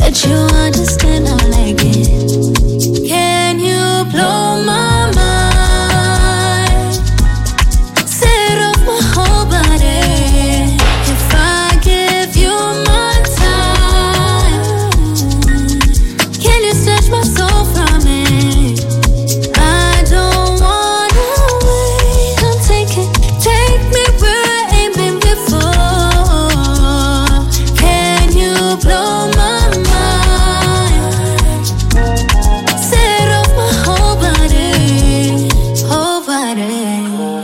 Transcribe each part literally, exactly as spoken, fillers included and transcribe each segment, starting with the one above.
that you understand I like it. Can you blow my mind? Set off my whole body. If I give you my time, can you snatch my soul from it? I don't wanna wait. Come take it, take me where I ain't been before. Can you blow my mind? Set off my whole body, whole body.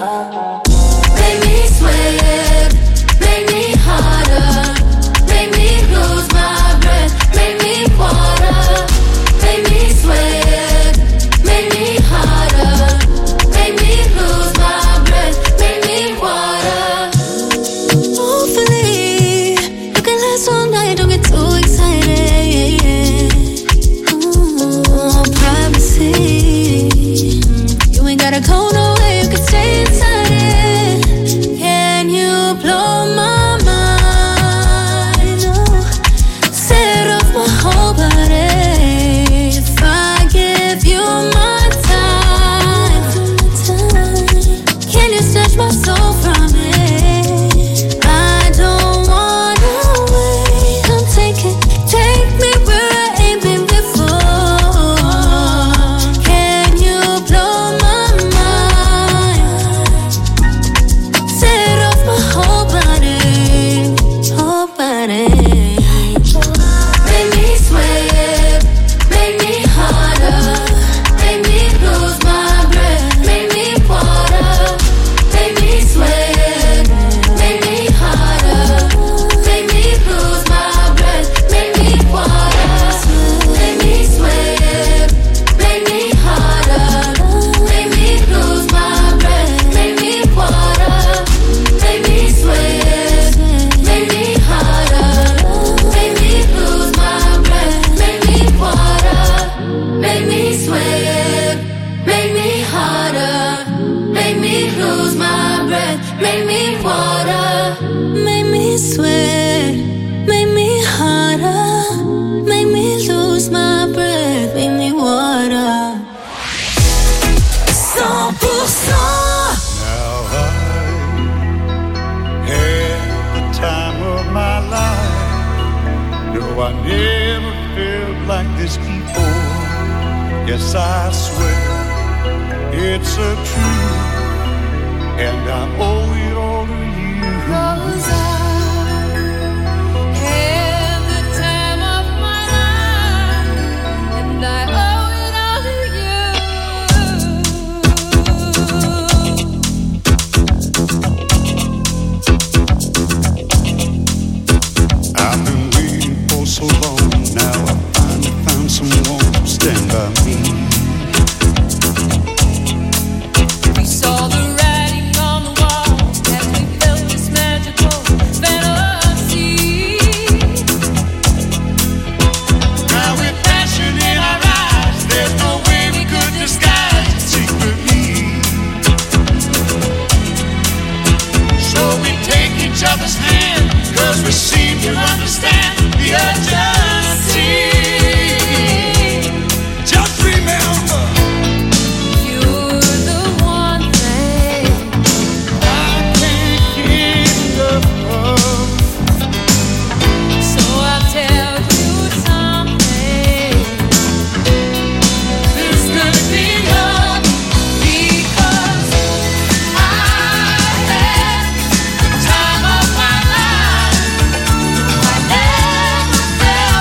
Make me sweat, make me harder, make me lose my breath, make me water. Make me sweat, make me harder, make me lose my breath, make me water. Hopefully, you can last all night, don't get too excited. Ooh, privacy. You ain't gotta go nowhere, you can stay inside it. Can you blow my mind? Oh, set off my whole body. If I give you my time, can you snatch my soul from it? I don't wanna wait. Come take it, take me where I ain't been before. Can you blow my mind? Set off my whole body, whole body. Make me sweat, make me harder, make me lose my breath, make me water. Make me sweat, make me harder, make me lose my breath, make me water. Make me sweat, make me harder, make me lose my breath, make me water. Make me sweat, make me harder, make me lose my breath, make me water. Make me sweat, make me harder, make me lose my breath, make me water. Make me sweat, make me harder, make me lose my breath, make me water. cent pour cent. Now I had the time of my life. No, I never felt like this before. Yes, I swear it's a truth, and I owe it all to you. 'Cause I had the time of my life, and I owe it all to you. I've been waiting for so long. Now I finally found someone to stand by me. We saw the writing on the wall as we felt this magical fantasy. Now with passion in our eyes, there's no way we could disguise it secretly. So we take each other's hand, 'cause we seem to understand the urgency. Just remember, You're the one thing I can't get enough of. So I'll tell you something. This could be love because I had the time of my life. I never felt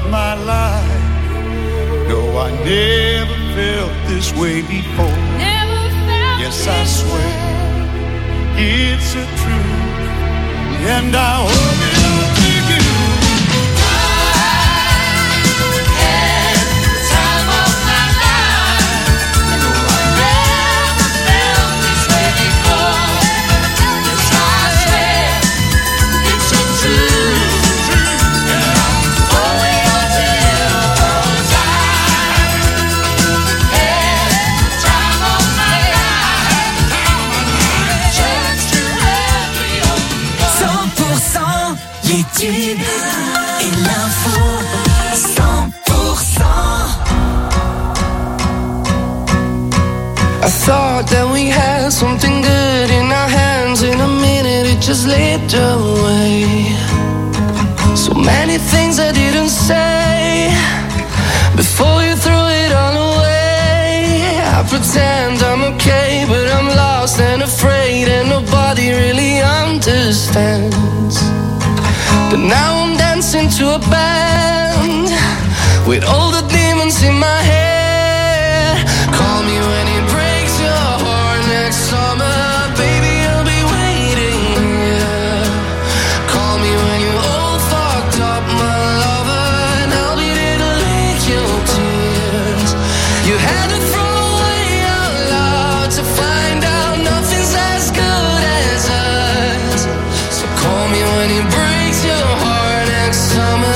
my life. No, I never felt this way before. Never felt yes, I swear it's a truth, and I hope it don't take you. Et l'info cent pour cent. I thought that we had something good in our hands. In a minute it just slipped away. So many things I didn't say before you threw it all away. I pretend I'm okay, but I'm lost and afraid, and nobody really understands. But now I'm dancing to a band with all the demons in my head. Call me when it breaks your heart next summer. Baby, I'll be waiting here. Call me when you're all fucked up, my lover, and I'll be there to lick your tears. You had to throw away your love to find out nothing's as good as us. So call me when it breaks your heart next summer.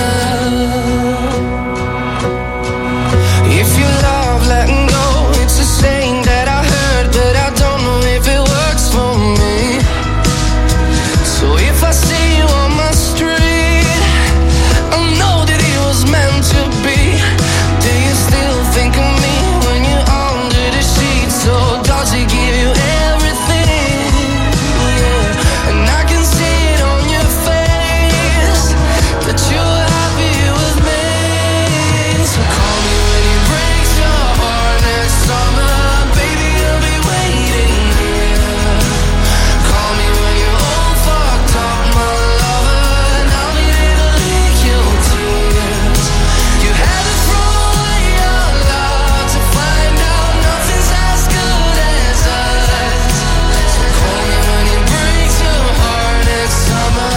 If you love letting go, it's a saying that I heard, but I don't know if it works for me. So if I see you on my street, I know that it was meant to be. Do you still think of me when you're under the sheets? Or does it give you everything? Yeah. And I can see it on your face that you're happy with me. So call me when it breaks your heart next summer. Baby, I'll be waiting here. Call me when you're all fucked up, my lover, and I'll be there to lick your tears. You had to throw away your love to find out nothing's as good as us. So call me when it breaks your heart next summer.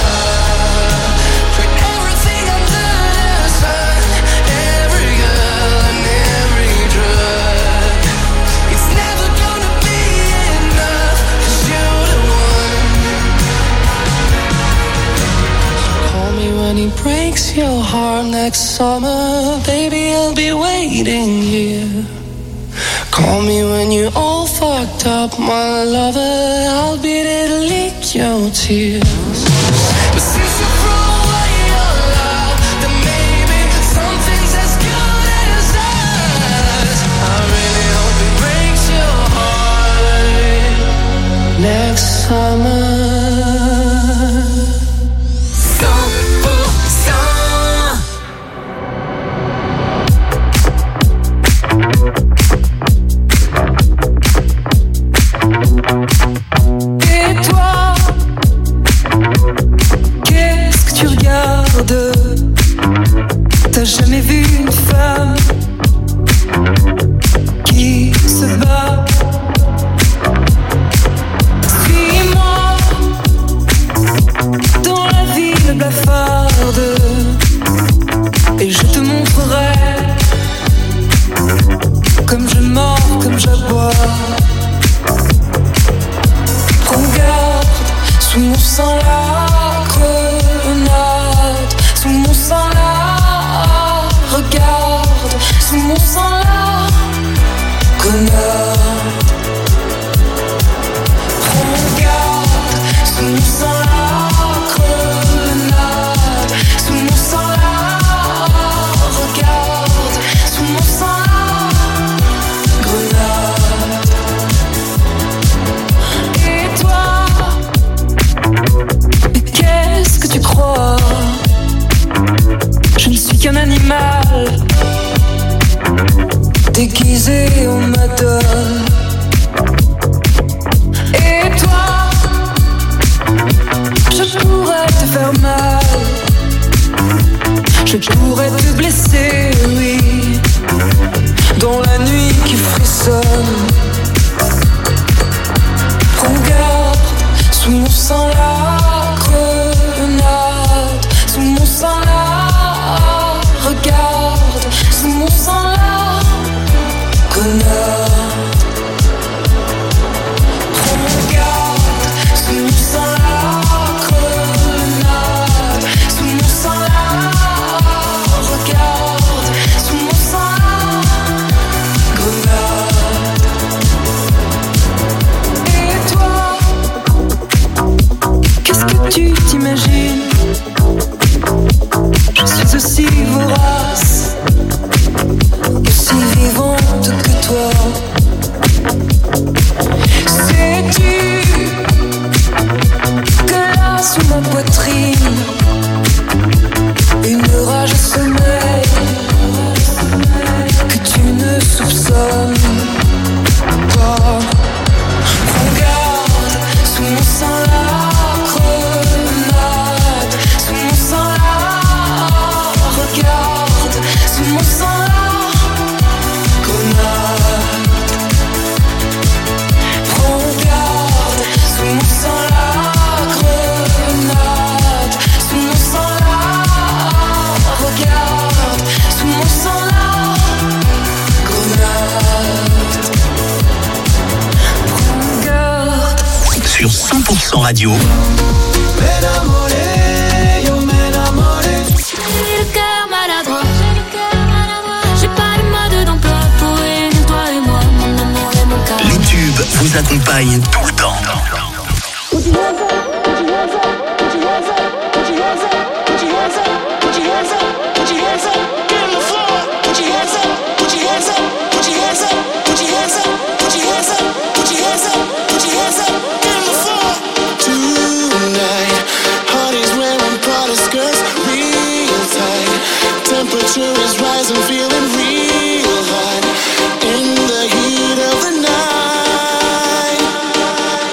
For everything under the sun, every girl and every drug, it's never gonna be enough, 'cause you're the one. Call me when he breaks your heart next summer. Baby, I'll be waiting here. Call me when you're all fucked up, my lover, I'll be there to lick your tears. But since you throw away your love, then maybe something's as good as us. I really hope it breaks your heart next summer. cent pour cent. Et toi, qu'est-ce que tu regardes? T'as jamais vu une femme qui se bat? Suis-moi dans la ville blafarde et je te montrerai comme je mords, comme j'aboie. Regarde, sous mon sang la grenade, sous mon sang la, regarde, sous mon sang la grenade. Regarde, sous mon sang la grenade, sous mon sang la, regarde, sous mon sang la grenade. Et toi, mais qu'est-ce que tu crois? Je ne suis qu'un animal déguisé en madone. Et toi, je pourrais te faire mal, Je pourrais te blesser, oui, dans la nuit qui frissonne. Prends garde, sous mon sang la grenade, sous mon sang la regarde, sous mon sang la grenade. Prends garde, sous mon sang la grenade, sous mon sang la regarde, sous mon sang la grenade. Et toi, qu'est-ce que tu t'imagines? Je suis aussi vorace, aussi vivante que toi. Sais-tu que là sous ma poitrine, une rage sommeille que tu ne soupçonnes pas. Prends garde, sous mon sang la grenade, sous mon sang la regarde, sous mon sang la grenade. Prends garde, sous mon sang la grenade, sous mon sang la regarde, sous mon sang la grenade. Prends garde. Sur cent pour cent Radio. J'ai le cœur maladroit, j'ai pas le mode d'emploi pour réunir toi et moi, mon amour et mon cœur. Les tubes vous accompagnent tout le temps. Temperature is rising, feeling real hot in the heat of the night.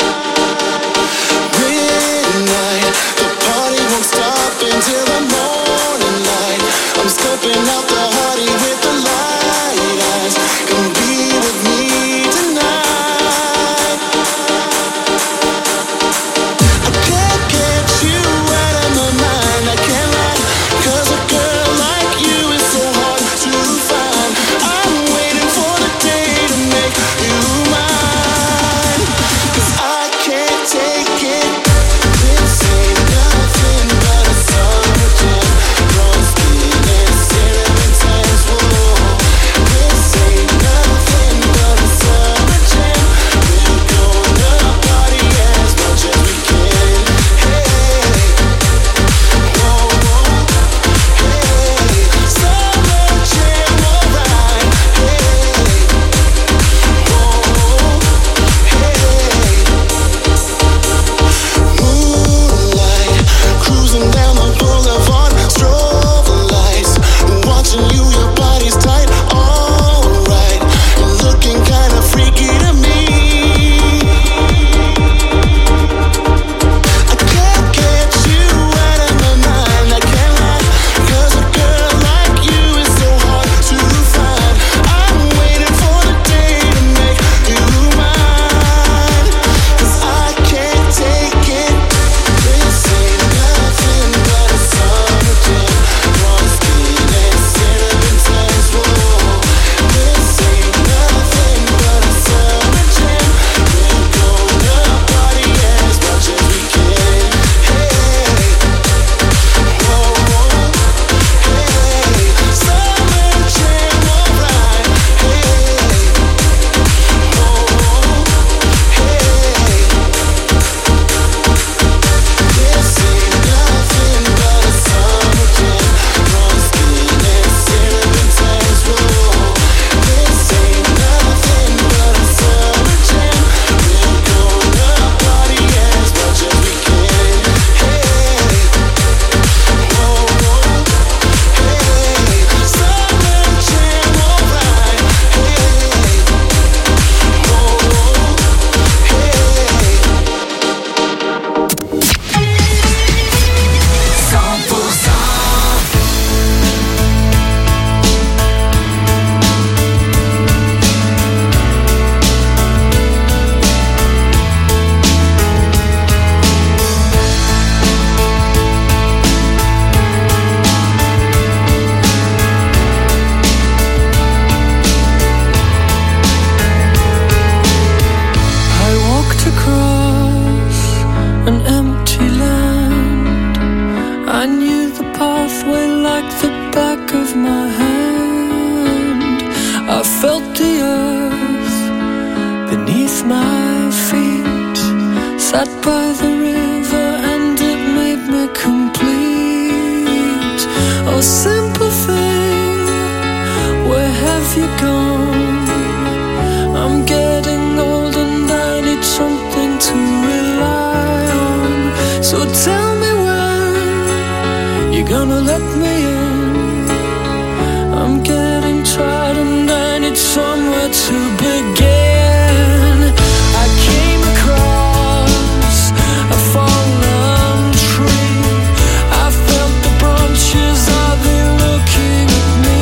Sat by the river and it made me complete. Oh, simple thing, where have you gone? I'm getting old and I need something to rely on. So tell me when you're gonna let me in. I'm getting tired and I need somewhere to begin. I came across a fallen tree. I felt the branches, are they looking at me?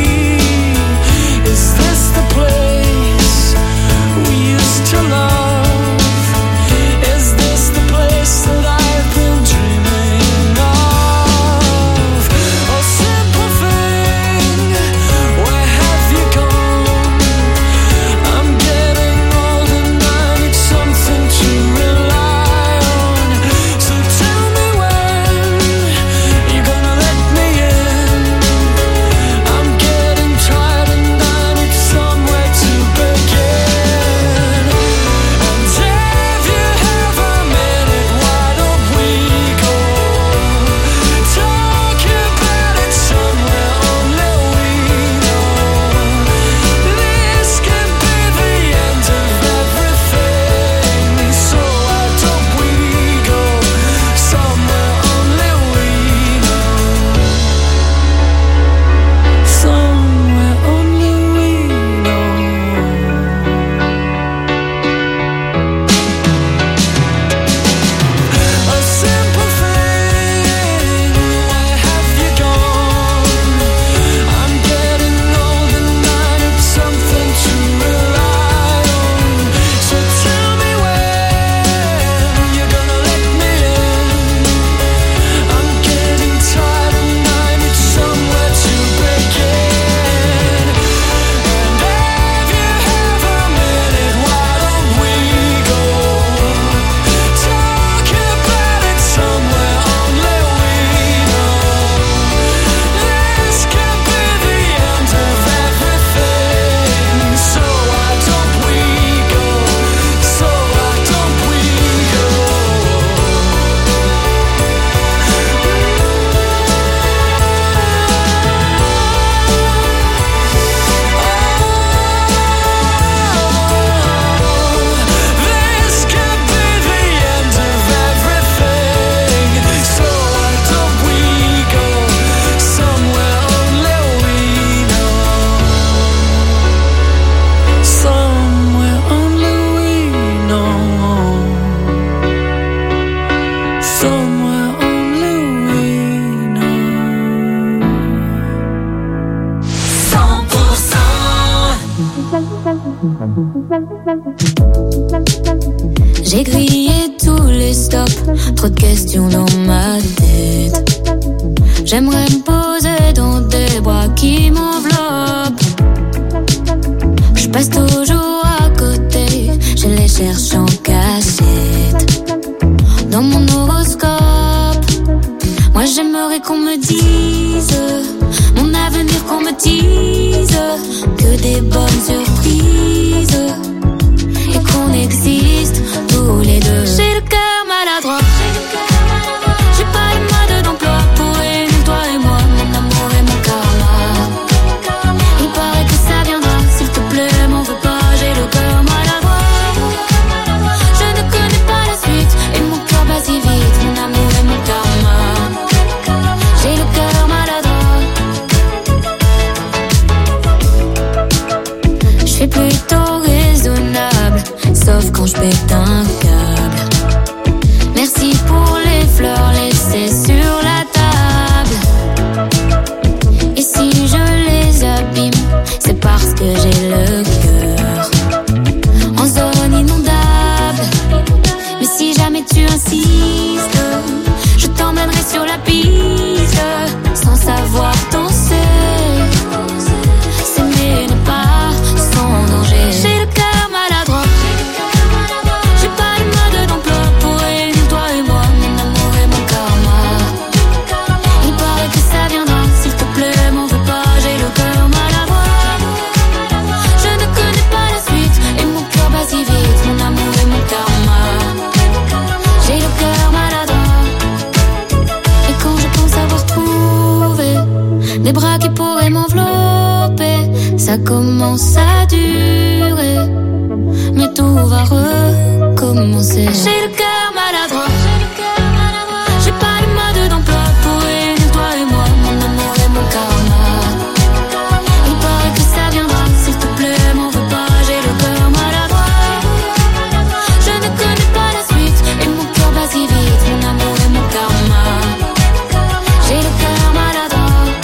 Is this the place we used to love? Is this the place that I've been dreaming of? Oh, simple thing, where have you gone? I'm getting old and I need something to rely on. So tell me when you're gonna let me in. I'm getting tired and I need somewhere to begin. And if you have a minute, why don't we go talk about it somewhere only we know? This could be the end of everything. So why don't we go somewhere only we know? Somewhere only we know. A simple thing, where have you gone? I'm getting old and I need something to rely on. So tell me when you're gonna let me in. I'm getting tired and I need somewhere to begin. And if you have a minute, why don't we go talk about it somewhere only we know? This could be the end of everything. So why don't we go? So why don't we go? This could be the end of everything. So why don't we go somewhere only we know? Somewhere only we know. Somewhere only we know. cent pour cent. J'ai grillé tous les stops, trop de questions dans ma tête. J'aimerais me poser dans des bras qui m'enveloppent. Je passe toujours à côté, je les cherche en cachette. Dans mon horoscope, moi j'aimerais qu'on me dise mon avenir, qu'on me dise que des bonnes surprises et qu'on existe tous les deux. J'ai le cœur maladroit, j'ai pas le mode d'emploi pour réunir toi et moi. pourrait m'envelopper. Ça commence à durer, mais tout va recommencer. J'ai le cœur maladroit, j'ai pas eu mode d'emploi pour réunir toi et moi, mon amour et mon karma. Il paraît que ça viendra, s'il te plaît, m'en veux pas, j'ai le cœur maladroit. Je ne connais pas la suite, et mon cœur bat si vite, mon amour et mon karma. J'ai le cœur maladroit.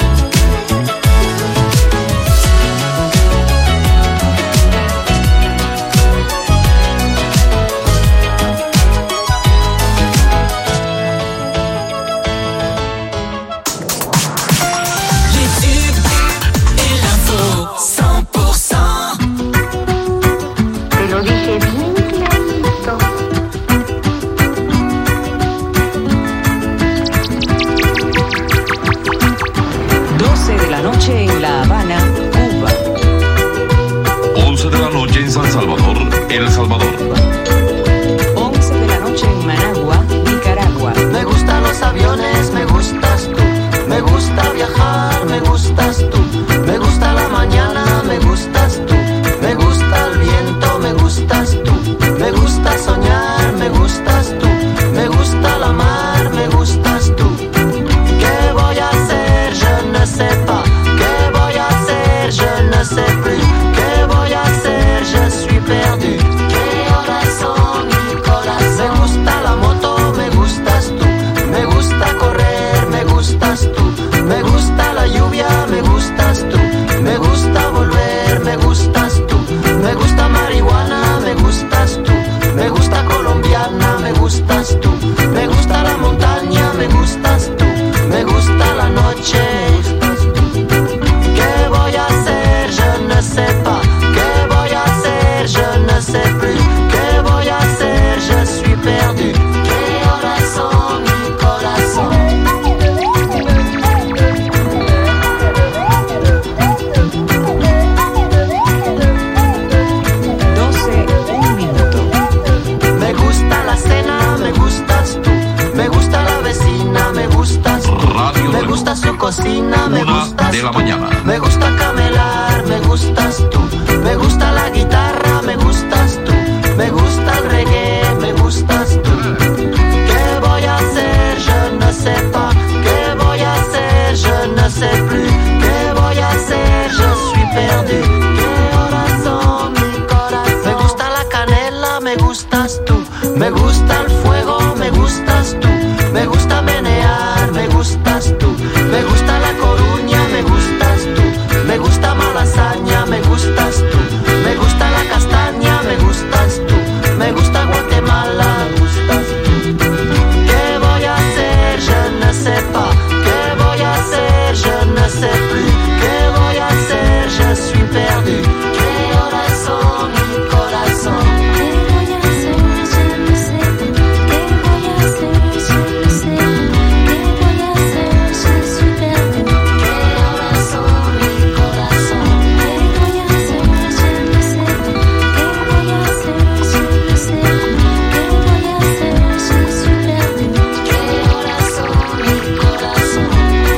En La Habana, Cuba. once de la noche en San Salvador, El Salvador. once de la noche en Managua, Nicaragua. Me gustan los aviones, me gustas tú. Me gusta viajar, me gustas tú. Me gusta la mañana, me gustas tú. Me gusta el viento, me gustas tú. Me gusta soñar, me gustas tú. Me gusta la mar, me gustas tú. ¿Qué voy a hacer? Je ne sais pas. Je ne sais plus, ¿qué voy a hacer? Je suis perdu. ¿Qué horas son, mi corazón? Me gusta la moto, me gustas tú. Me gusta correr, me gustas tú. Me gusta la lluvia, me gustas tú. Me gusta volver, me gustas tú. Me gusta marihuana, me gustas tú. Me gusta colombiana, me gustas tú. Me gusta la montaña, me gustas tú. Me gusta la noche. Je ne sais pas, ¿qué voy a hacer? Je ne sais plus, ¿qué voy a hacer? Je suis perdu. ¿Qué horas son, mi corazón? doce, un minuto. Me gusta la cena, me gustas tú. Me gusta la vecina, me gustas tú. Radio me gusta su cocina, me Una gustas de la tú. mañana. Me gusta camelar, me gustas tú. Me gusta la guitarra, me gustas tú. Me gusta el reggae, me gustas tú. ¿Qué voy a hacer? Je ne sais pas. ¿Qué voy a hacer? Je ne sais plus. ¿Qué voy a hacer? Je suis perdu. ¿Qué horas son, mi corazón? Me gusta la canela, me gustas tú. Me gusta el fuego, me gustas tú. Me gusta menear, me gustas tú. Me gusta la Coruña, me gustas tú. Me gusta Malasaña, me gustas tú. Me gusta la castaña, me gustas tú. Me gusta Guatemala, me gustas tú. ¿Qué voy a hacer? Je ne sais pas. ¿Qué voy a hacer? Je ne sais plus. ¿Qué voy a hacer? Je suis perdu. ¿Qué horas son, mi corazón? ¿Qué voy a hacer? Je ne sais pas. ¿Qué voy a hacer? Je ne sais pas. ¿Qué voy a hacer? Je suis perdu. ¿Qué horas son, mi corazón? ¿Qué voy a hacer? Je ne sais pas. ¿Qué voy a hacer? Je ne sais pas. ¿Qué voy a hacer? Je suis perdu. ¿Qué horas son, mi corazón?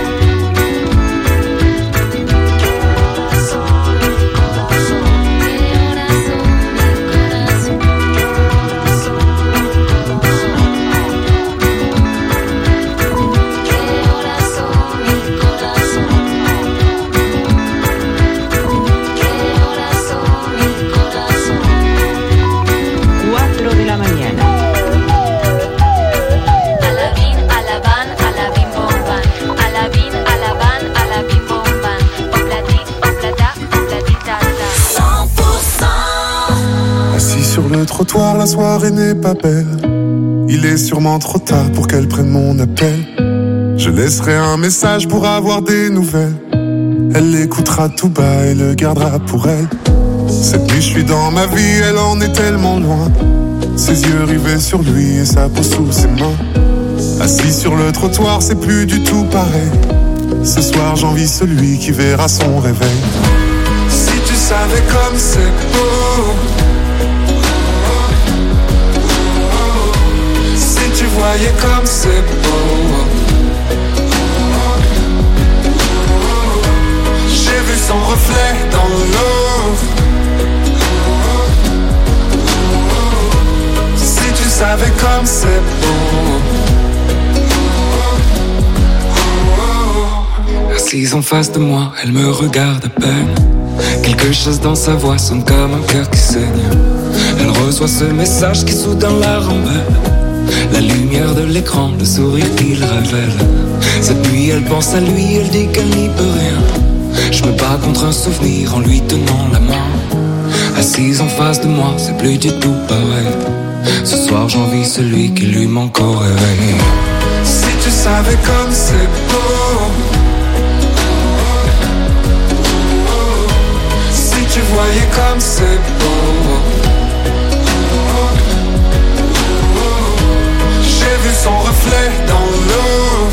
trottoir, la soirée n'est pas belle. Il est sûrement trop tard pour qu'elle prenne mon appel. Je laisserai un message pour avoir des nouvelles. Elle l'écoutera tout bas et le gardera pour elle. Cette nuit je suis dans ma vie, elle en est tellement loin. Ses yeux rivés sur lui et sa peau sous ses mains. Assis sur le trottoir, c'est plus du tout pareil. Ce soir j'envie celui qui verra son réveil. Si tu savais comme c'est beau, si tu voyais comme c'est beau, comme c'est beau. Assise en face de moi, elle me regarde à peine. Quelque chose dans sa voix sonne comme un cœur qui saigne. Elle reçoit ce message qui soudain la rend belle. La lumière de l'écran, le sourire qu'il révèle. Cette nuit elle pense à lui, elle dit qu'elle n'y peut rien. Je me bats contre un souvenir en lui tenant la main. Assise en face de moi, c'est plus du tout pareil. Ce soir j'envie celui qui lui manque au réveil. Si tu savais comme c'est beau, si tu voyais comme c'est beau. J'ai vu son reflet dans l'eau.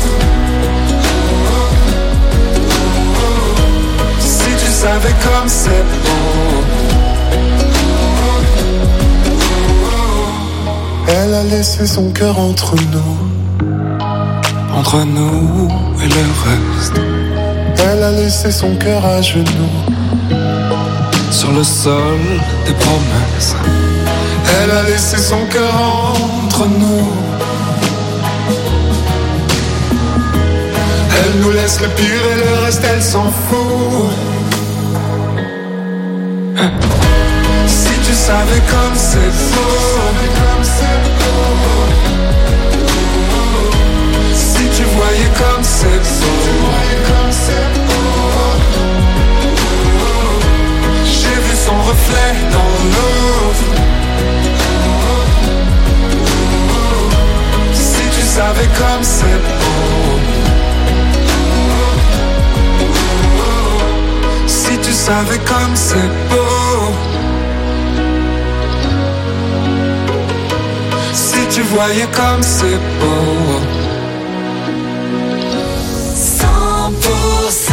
Si tu savais comme c'est beau. Elle a laissé son cœur entre nous, entre nous et le reste. Elle a laissé son cœur à genoux, sur le sol des promesses. Elle a laissé son cœur entre nous. Elle nous laisse le pire et le reste elle s'en fout. Si tu savais comme c'est beau, si tu voyais comme c'est beau. J'ai vu son reflet dans l'eau. Si tu savais comme c'est beau. Si tu savais comme c'est beau. Si tu voyais comme c'est beau. cent pour cent.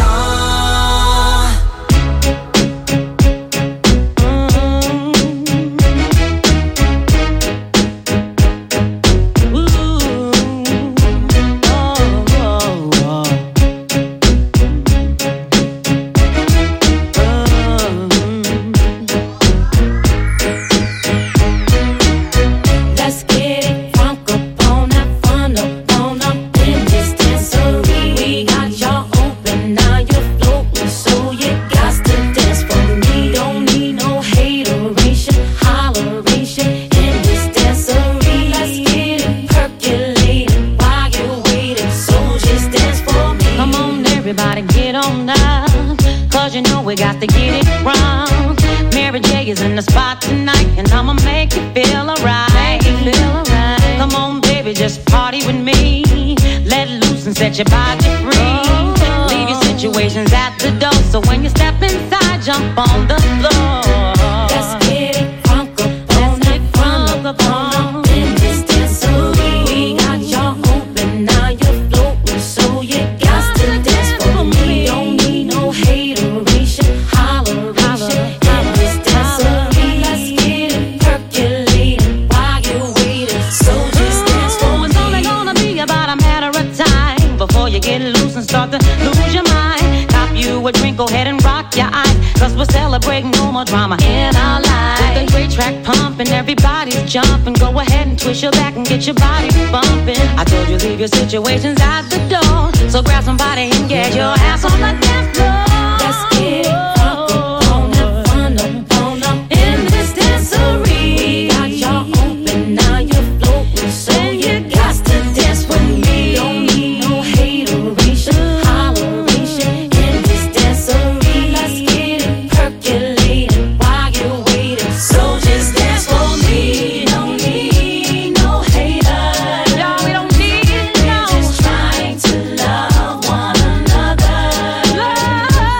Set your body free. Leave your situations at the door. So when you step inside, jump on the floor. Let's get it crunk up on it, crunk up on up in this dancery. We got y'all open, now you're floating, so you got to dance for me. Don't need no hateration, holleration in this dancery. Let's get it percolating while you're waiting, so just dance for me. It's only gonna be about a matter of time before you get loose and start to lose your mind. Cop you a drink, go ahead and rock your eyes, cause we're celebrating no more drama in our lives. With the great track pumping, everybody's jumping. Go ahead and twist your back and get your body bumping. I told you leave your situations at the door, so grab somebody and get your ass on the dance floor. Let's get it crunk up on up, fun up on up in this dancery. We got y'all open, now you're floating, so you got to dance with me. Don't need no hateration, holleration in this dancery. Let's get it percolating while you're waiting, so just dance for me. Don't need no haters, Y'all, we don't need we're no. just trying to love one another. Love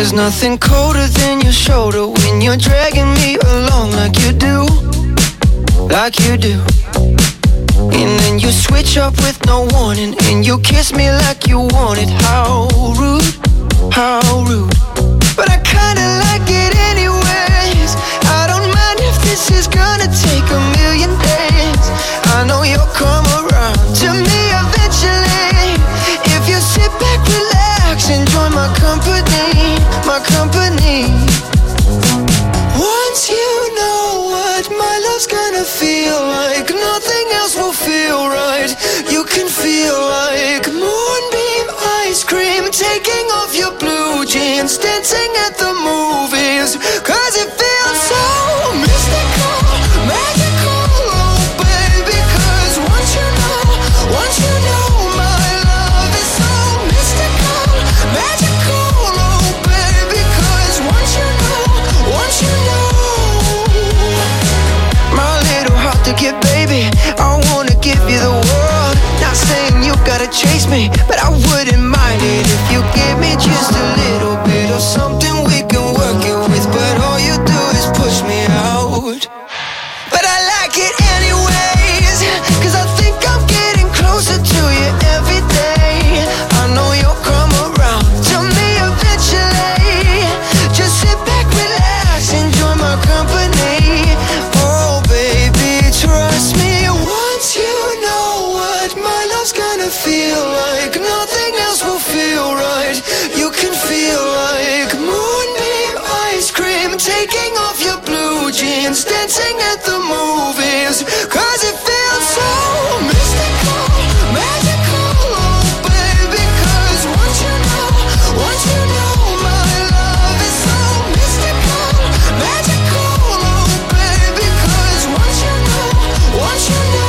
There's nothing colder than your shoulder when you're dragging me along like you do, like you do. And then you switch up with no warning, and you kiss me like you want it. How rude, how rude. But I kinda like it anyways. I don't mind if this is gonna take a million days. I know you'll come around to me eventually. If you sit back, relax, enjoy my company, my company. Once you know what my love's gonna feel like, nothing else will feel right. You can feel like moonbeam ice cream, taking off your blue jeans, dancing at the movies. Cause it feels so mystical, magical, oh baby. Cause once you know, once you know my love is so mystical, magical, oh baby. Cause once you know, once you know. My little heart to give, baby, I wanna give you the world. Not saying you gotta chase me, but I wouldn't mind it if you give me just a little bit of something we can work it with. But all you do is push me out. But I like it anyways, cause I think I'm getting closer to you every day. I know you'll come around to me eventually. Just sit back, relax, enjoy my company. Oh baby, trust me. Once you know what my love's gonna feel like, nothing else will feel right. You can feel like moonbeam ice cream, taking off your blue jeans, dancing at the movies. Cause it feels so mystical, magical, oh baby. Cause once you know, once you know my love is so mystical, magical, oh baby. Cause once you know, once you know.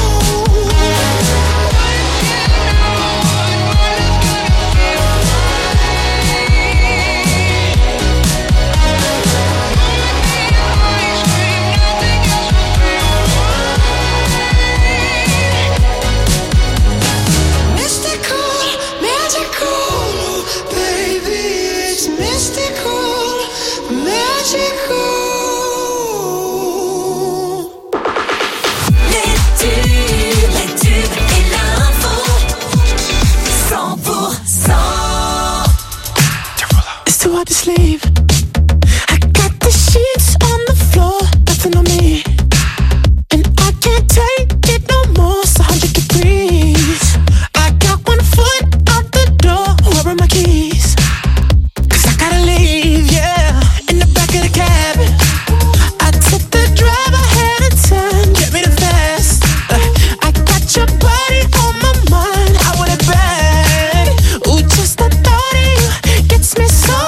To sleep, I got the sheets on the floor, nothing on me, and I can't take it no more. It's a hundred degrees. I got one foot out the door. Where are my keys? Cause I gotta leave, yeah. In the back of the cab, I took the drive ahead of time. Get me the fast. uh, I got your body on my mind. I want it bad. Ooh, just the thought of you gets me so.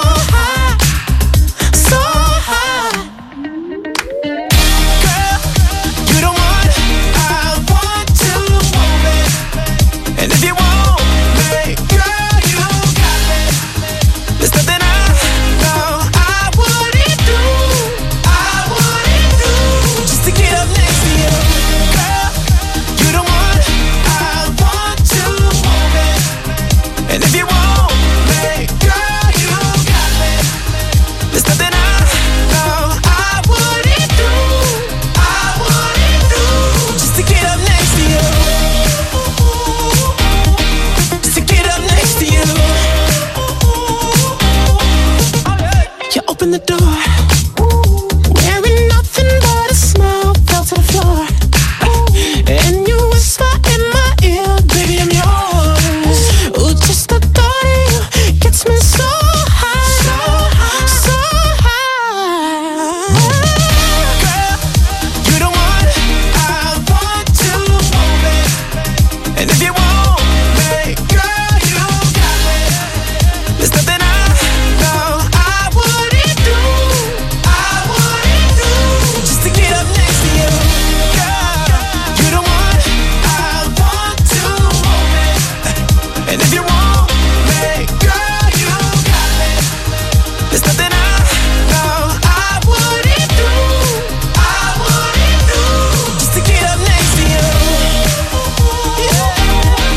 Open the door, wearing nothing but a smile, fell to the floor, and you whisper in my ear, baby, I'm yours. Ooh, just the thought of you gets me so high, so high, so high. Girl, you the one I want to want me, and if you want me, girl, you got me. There's nothing I know I wouldn't do, I wouldn't do, just to get up next to you. Girl, you the one I want to want me, and if you want me, girl, you got me. There's nothing I know I wouldn't do, I wouldn't do, just to get up next to you. Yeah.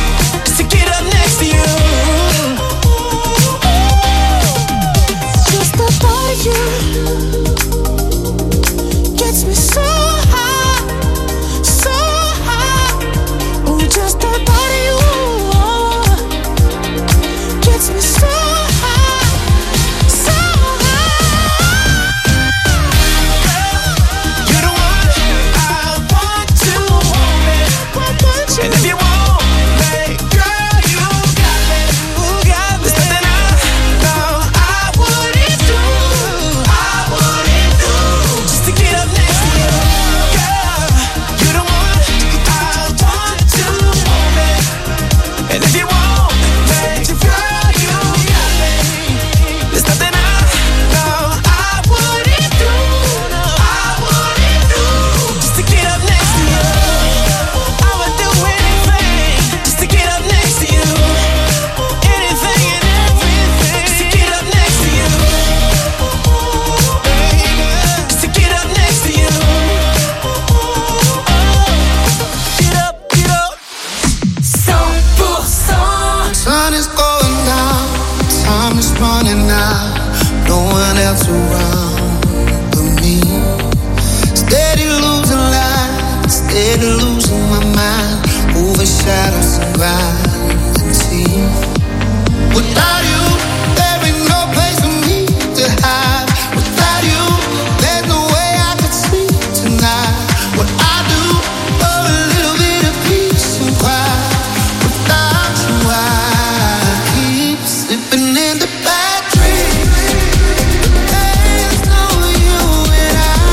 clouds surround me. Steady losing light, steady losing my mind. Over shadows and gravity. Without you, there ain't no place for me to hide. Without you, there's no way I could sleep tonight. What I do for a little bit of peace and quiet. Without you, I keep slipping into bad dreams. There's no you and I.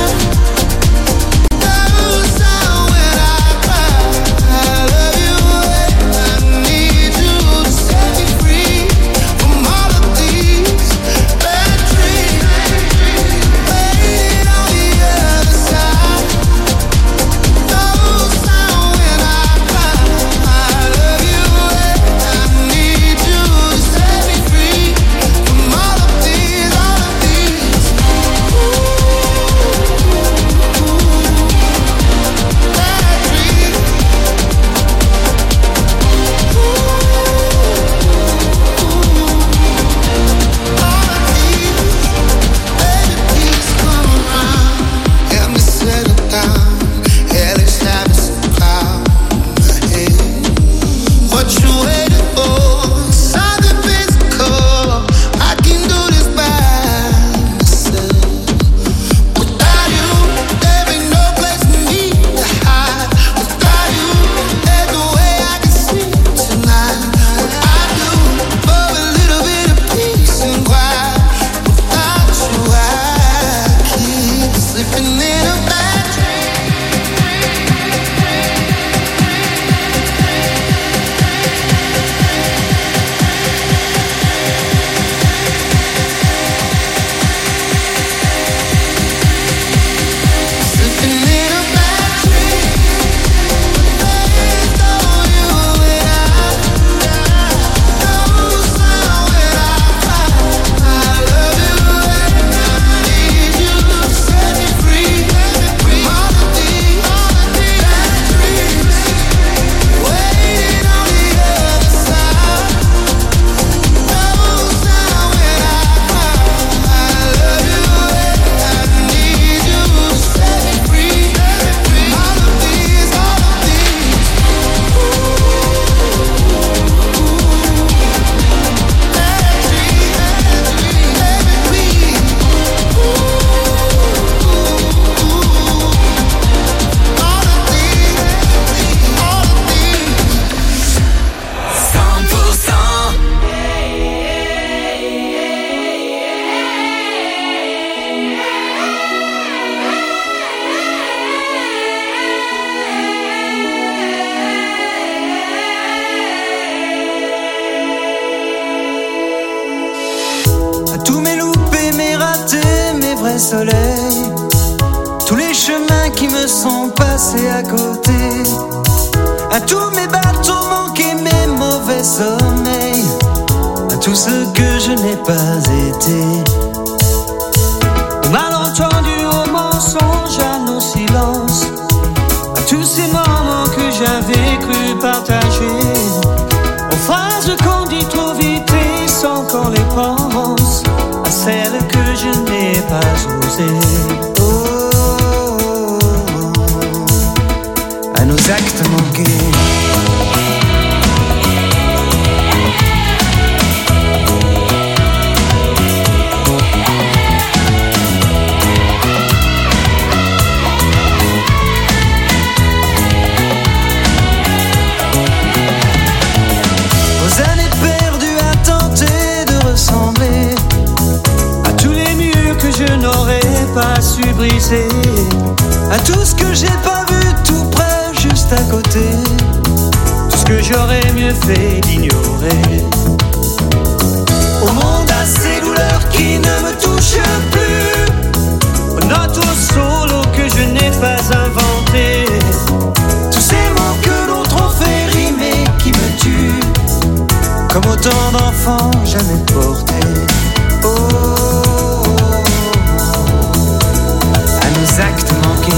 Those are when I cry. I love you and I need you to set me free from all of these bad dreams. Waiting on the other side. Those are when I cry. I love you and I need you to set me free from all of these, all of these. Bad dreams. Help me settle down. Hellish habits and cloud ahead. What you waiting for? Something physical. I can do this by myself. Without you, there ain't no place for me to hide. Without you, there's no way I can sleep tonight. What I do for a little bit of peace and quiet. Without you, I keep slipping in a bad dream. Slipping in a bad dream. There's no you and I. Those are when I cry. I love you and I need you to set me free from all of these, all of these bad dreams. Waiting on the other side. Those are when I cry. I love you and I need you to set me free from all of these, all of these. Bad dreams, bad dreams, baby, all of these, all of these. cent pour cent. À tous mes loupés, mes ratés, mes vrais soleils, tous les chemins qui me sont passés à côté, à tous mes bateaux manqués, mes mauvais sommeils, à tout ce que je n'ai pas été. Au malentendu, au mensonge, à nos silences, à tous ces moments que j'avais cru partager, aux phrases qu'on dit trop vite et sans qu'on les pense, à celles que je n'ai pas osées. Oh, oh, oh, à nos actes manqués. Aux années perdues à tenter de ressembler à tous les murs que je n'aurais pas su briser, à tout ce que j'ai pas vu tout près, juste à côté, tout ce que j'aurais mieux fait d'ignorer. Au monde à ces douleurs qui ne me touchent plus, aux notes au solo que je n'ai pas inventé, tous ces mots que d'autres ont fait rimer qui me tuent, comme autant d'enfants jamais portés. Oh, oh, oh, à nos actes manqués.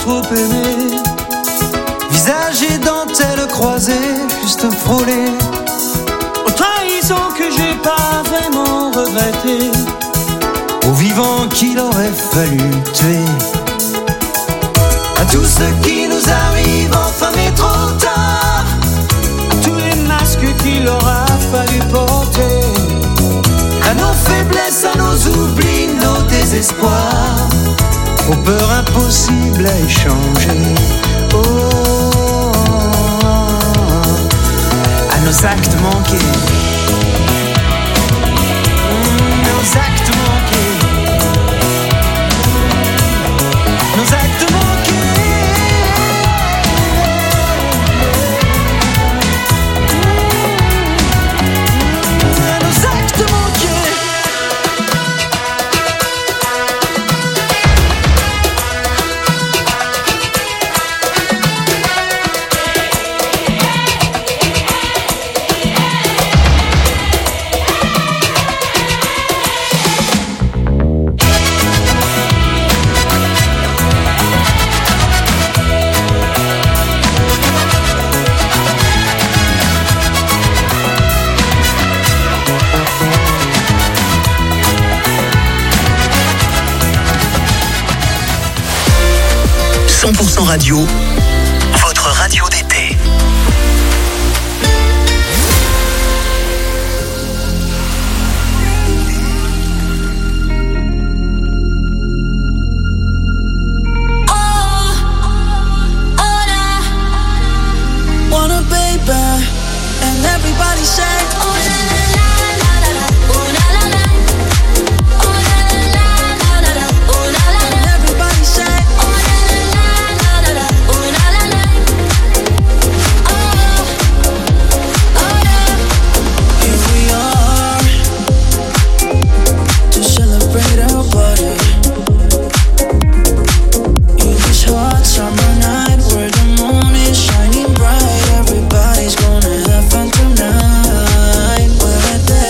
trop aimé. Visage et dentelle croisée, juste frôlé. Aux trahisons que j'ai pas vraiment regrettées, aux vivants qu'il aurait fallu tuer. À tout ce qui nous arrive enfin mais trop tard, à tous les masques qu'il aura fallu porter, à nos faiblesses, à nos oublis, nos désespoirs, aux peurs impossibles à échanger. Oh, à nos actes manqués, nos actes manqués, nos actes manqués, nos actes manqués. cent pour cent Radio, votre radio d'été. Wanna baby, and everybody say, oh la la la la la, oh la la la, oh la la la la la, oh la la la. Everybody say, oh la la la la la, oh la la la, oh, oh yeah. Here we are to celebrate our party in this hot summer night where the moon is shining bright. Everybody's gonna have fun tonight. Muévete,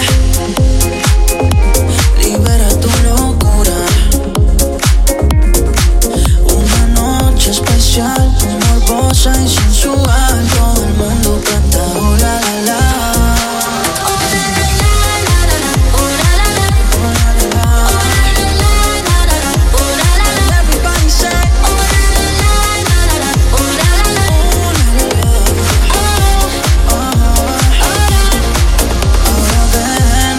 libera tu locura. Una noche especial, morbosa y sensual. Todo el mundo canta oh la la la. Oh la la la la la, oh la la la, oh la la la, oh la la la, oh la la la. Everybody say oh la la la la la, oh la la la, oh la la la. Ahora ven,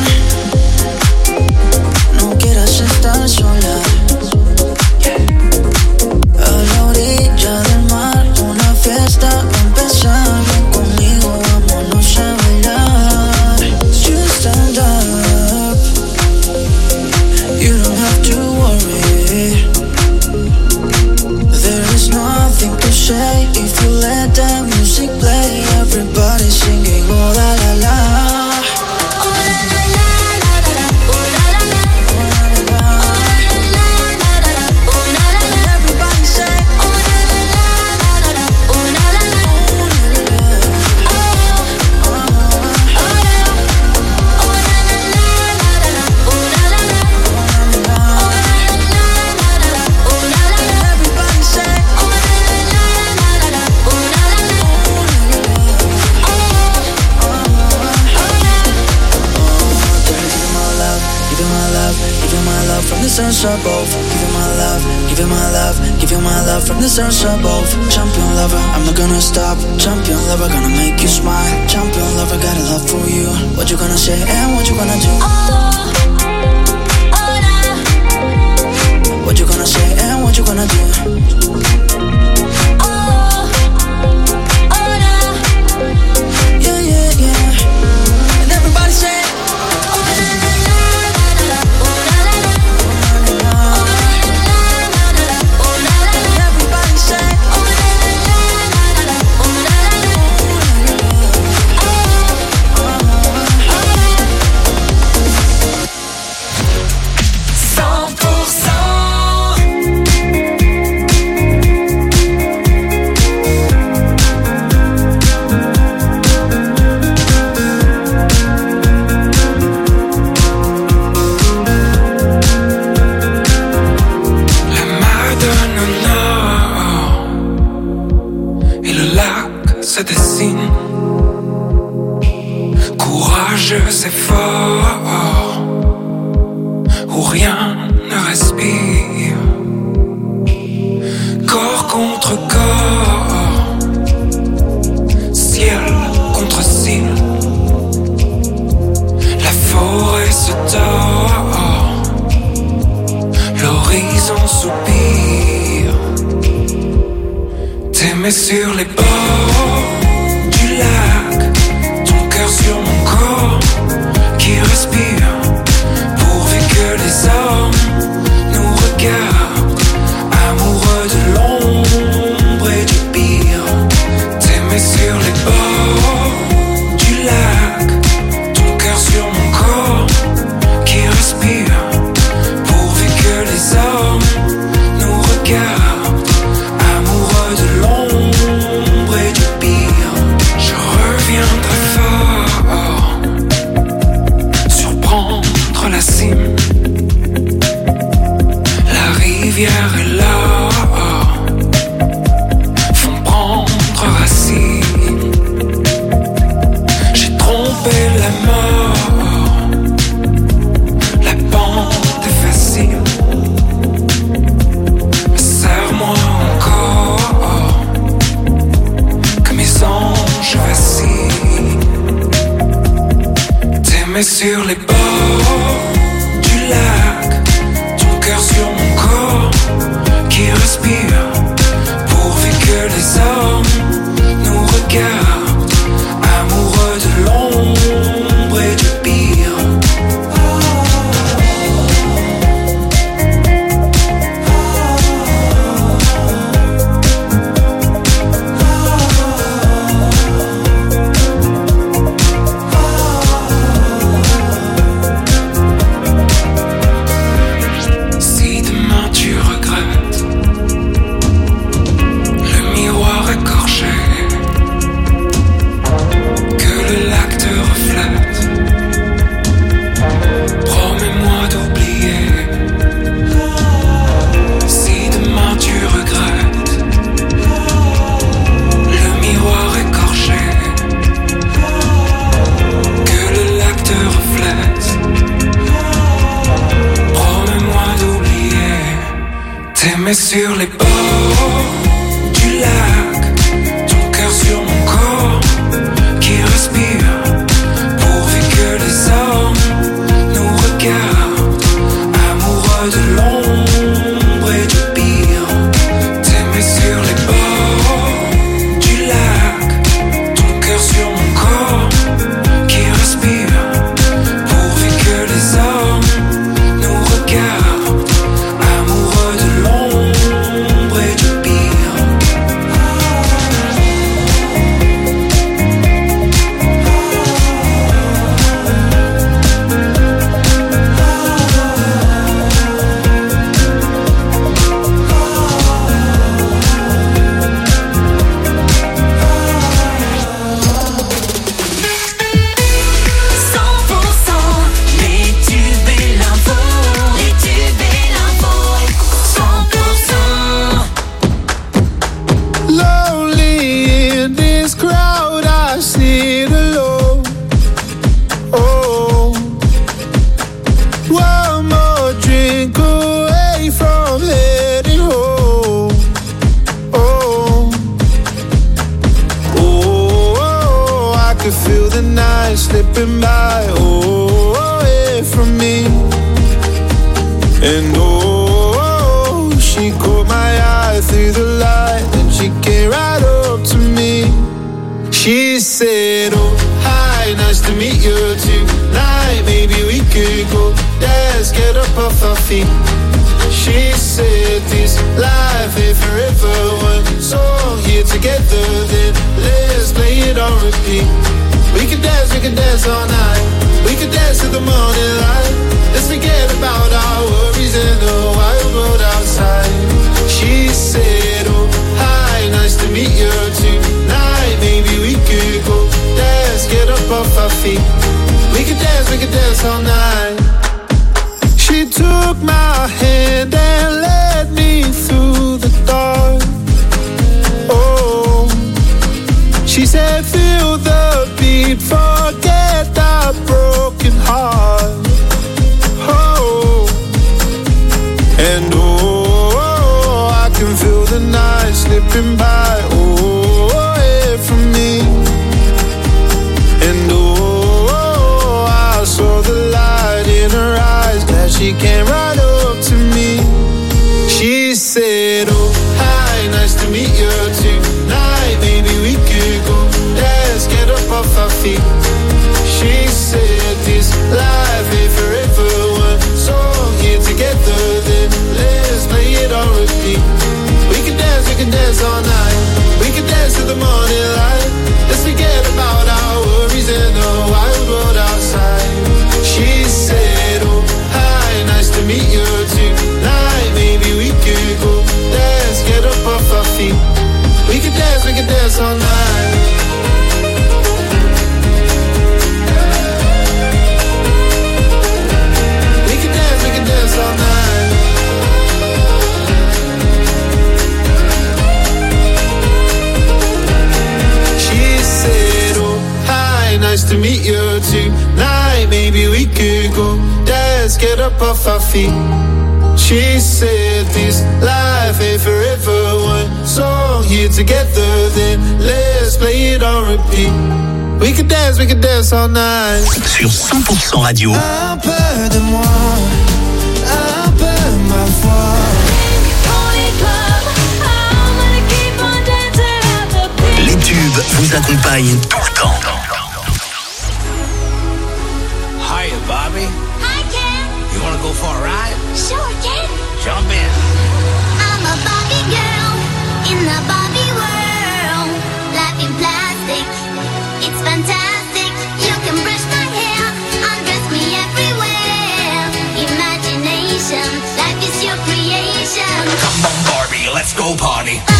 no quieras estar sola. A la orilla del mar, una fiesta va a empezar. Ven conmigo, vámonos a bailar. You stand up, you don't have to worry. There is nothing to say if you let the music play. Everybody singing oh la la la. Oh la la la la la la, oh la la la, oh la la la, oh la la la, oh la la la. Everybody say oh la la la la la, oh la la la, oh la la la, oh, oh, oh yeah. Oh la la la la la, oh la la la, oh la la la, oh la la la. Everybody say oh la la la la, oh la la la, oh la la la, oh, oh, oh yeah. Give you my love, give you my love, give you my love from the stars above. Give you my love, give you my love, give you my love from the stars above. Champion lover, I'm not gonna stop. Champion lover, gonna make you smile. Champion lover, got a love for you. What you gonna say and what you gonna do? Oh, oh nah. What you gonna say and what you gonna do? Oh, oh nah. Yeah, yeah, yeah. And everybody say oh la la la la la, oh la la la, oh la la la, oh la la la. Everybody say oh la la la la la, oh la la la, oh la la la, oh, oh, oh yeah. T'aimais sur les bords du lac, ton cœur sur mon corps qui respire, pourvu que les hommes nous regardent, amoureux de l'ombre et du pire. T'aimais sur les bords du lac, ton cœur sur mon corps qui respire, pourvu que les hommes nous regardent, amoureux de l'ombre et du pire. Je reviendrai fort, surprendre la cime. La rivière est là, font prendre racine. J'ai trompé la mort, la pente est facile. Serre-moi encore, que mes anges vacillent. T'aimais sur les bords du lac, ton cœur sur mon corps qui respire, pourvu que les hommes nous regardent, amoureux de l'ombre et du pire. Si demain tu regrettes le miroir écorché, que le lac te reflète, promets-moi d'oublier. Si demain tu regrettes le miroir écorché, que le lac te reflète, promets-moi d'oublier. T'aimais sur les bords du lac, ton cœur sur mon corps qui respire, pourvu que les hommes nous regardent, amoureux de l'ombre et du pire. T'aimais sur les bords du lac, ton cœur sur mon corps qui respire, pourvu que les hommes nous regardent, amoureux de l'ombre et du pire. cent pour cent les tubes et l'info, les tubes et l'info, cent pour cent. Lonely in this crowd, I sit alone. Oh, one more drink away from heading home. Oh, oh, I could feel the night slipping by. Oh, away from me. And oh, she caught my eye through the light, and she came right up to me. She said, oh, hi, nice to meet you tonight. Maybe we could go dance, get up off our feet. She said, this life ain't forever. One song here together, then let's play it on repeat. We could dance, we could dance all night. We could dance till the morning light. Let's forget about our worries and the wild world outside. She said, oh, hi, nice to meet you tonight. Maybe we could go dance, get up off our feet. We could dance, we could dance all night. She took my hand and led me through the dark. Oh, she said, feel the beat, forget that feet. She said this life ain't forever. One song here together, then let's play it on repeat. We can dance, we can dance all night. We can dance to the morning light. Let's forget about our worries and the wild world outside. She said, oh, hi, nice to meet you tonight. Maybe we could go dance, get up off our feet. We can dance, we can dance all night. We can dance, we can dance all night. She said, oh, hi, nice to meet you tonight. Maybe we could go dance, get up off our feet. She said this life ain't forever. One song here together, then let's play it on repeat. We can dance, we can dance all night. Sur cent pour cent Radio. Un peu de moi, un peu ma foi. Les tubes vous accompagnent tout le temps. Hiya, Bobby. Hi, Ken. You wanna go for a ride? Sure, Ken. Jump in. I'm a Barbie girl in the Barbie world. Life in plastic, it's fantastic. You can brush my hair, undress me everywhere. Imagination, life is your creation. Come on, Barbie, let's go party.